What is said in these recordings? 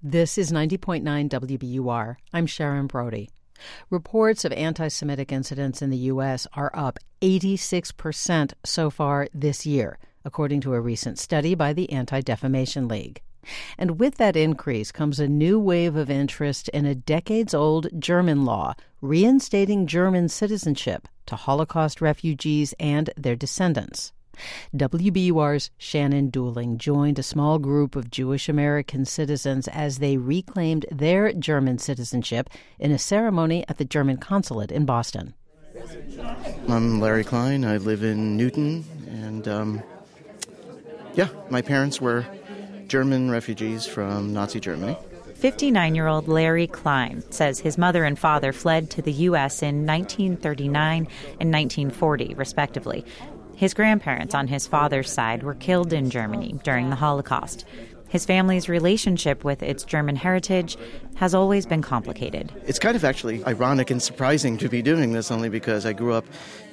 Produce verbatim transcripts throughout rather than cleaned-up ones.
This is ninety point nine W B U R. I'm Sharon Brody. Reports of anti-Semitic incidents in the U S are up eighty-six percent so far this year, according to a recent study by the Anti-Defamation League. And with that increase comes a new wave of interest in a decades-old German law reinstating German citizenship to Holocaust refugees and their descendants. W B U R's Shannon Dooling joined a small group of Jewish American citizens as they reclaimed their German citizenship in a ceremony at the German consulate in Boston. I'm Larry Klein. I live in Newton, and um, yeah, my parents were German refugees from Nazi Germany. fifty-nine-year-old Larry Klein says his mother and father fled to the U S in nineteen thirty-nine and nineteen forty, respectively. His grandparents on his father's side were killed in Germany during the Holocaust. His family's relationship with its German heritage has always been complicated. It's kind of actually ironic and surprising to be doing this, only because I grew up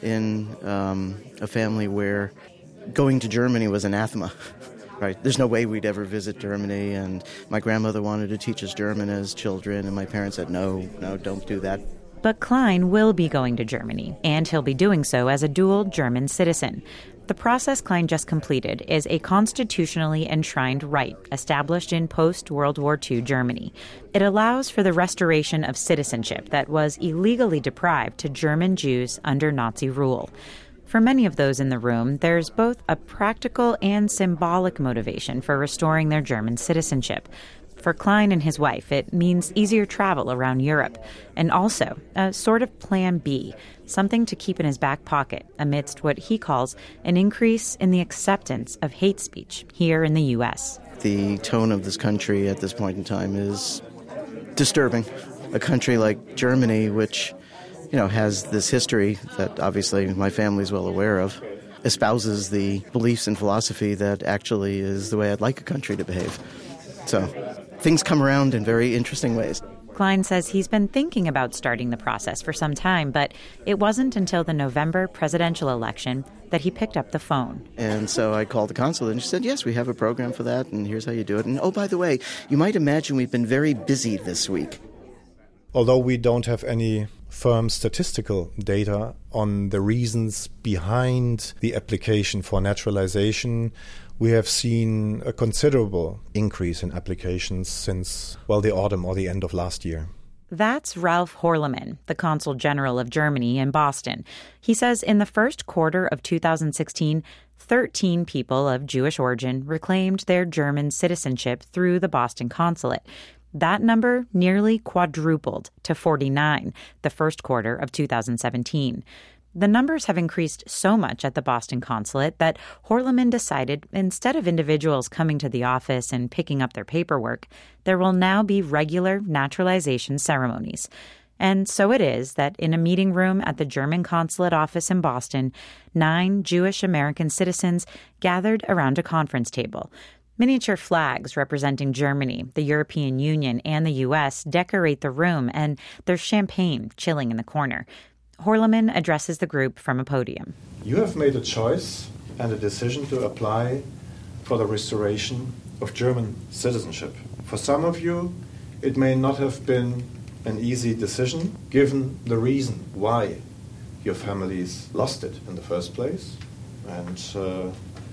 in um, a family where going to Germany was anathema. Right. There's no way we'd ever visit Germany, and my grandmother wanted to teach us German as children, and my parents said, no, no, don't do that. But Klein will be going to Germany, and he'll be doing so as a dual German citizen. The process Klein just completed is a constitutionally enshrined right established in post-World War Two Germany. It allows for the restoration of citizenship that was illegally deprived to German Jews under Nazi rule. For many of those in the room, there's both a practical and symbolic motivation for restoring their German citizenship. For Klein and his wife, it means easier travel around Europe, and also a sort of plan B, something to keep in his back pocket amidst what he calls an increase in the acceptance of hate speech here in the U S. The tone of this country at this point in time is disturbing. A country like Germany, which, you know, has this history that obviously my family's well aware of, espouses the beliefs and philosophy that actually is the way I'd like a country to behave. So things come around in very interesting ways. Klein says he's been thinking about starting the process for some time, but it wasn't until the November presidential election that he picked up the phone. And so I called the consulate, and she said, yes, we have a program for that, and here's how you do it. And, oh, by the way, you might imagine we've been very busy this week. Although we don't have any firm statistical data on the reasons behind the application for naturalization, we have seen a considerable increase in applications since, well, the autumn or the end of last year. That's Ralph Horleman, the Consul General of Germany in Boston. He says in the first quarter of two thousand sixteen, thirteen people of Jewish origin reclaimed their German citizenship through the Boston consulate. That number nearly quadrupled to forty-nine the first quarter of two thousand seventeen. The numbers have increased so much at the Boston consulate that Horleman decided instead of individuals coming to the office and picking up their paperwork, there will now be regular naturalization ceremonies. And so it is that in a meeting room at the German consulate office in Boston, nine Jewish American citizens gathered around a conference table. Miniature flags representing Germany, the European Union, and the U S decorate the room, and there's champagne chilling in the corner. Horleman addresses the group from a podium. You have made a choice and a decision to apply for the restoration of German citizenship. For some of you, it may not have been an easy decision, given the reason why your families lost it in the first place, and uh,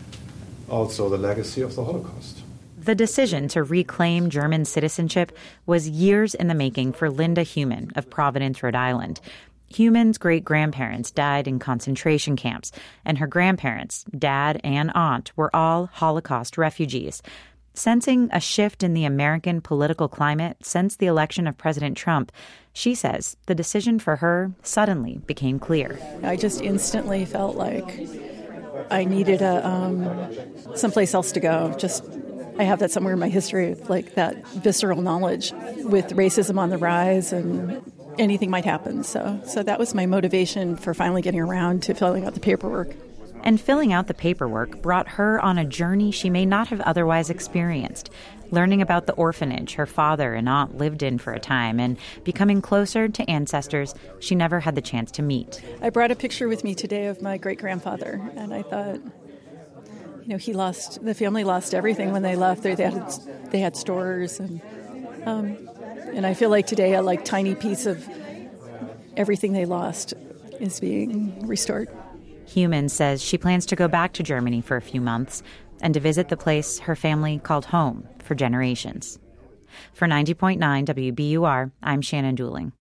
also the legacy of the Holocaust. The decision to reclaim German citizenship was years in the making for Linda Heumann of Providence, Rhode Island. Heuman's great-grandparents died in concentration camps, and her grandparents, dad and aunt, were all Holocaust refugees. Sensing a shift in the American political climate since the election of President Trump, she says the decision for her suddenly became clear. I just instantly felt like I needed a um, someplace else to go. Just I have that somewhere in my history, like that visceral knowledge with racism on the rise and anything might happen. So so that was my motivation for finally getting around to filling out the paperwork. And filling out the paperwork brought her on a journey she may not have otherwise experienced, learning about the orphanage her father and aunt lived in for a time and becoming closer to ancestors she never had the chance to meet. I brought a picture with me today of my great-grandfather, and I thought, you know, he lost, the family lost everything when they left. They, they, had, they had stores and Um, and I feel like today a like tiny piece of everything they lost is being restored. Heumann says she plans to go back to Germany for a few months and to visit the place her family called home for generations. For ninety point nine W B U R, I'm Shannon Dooling.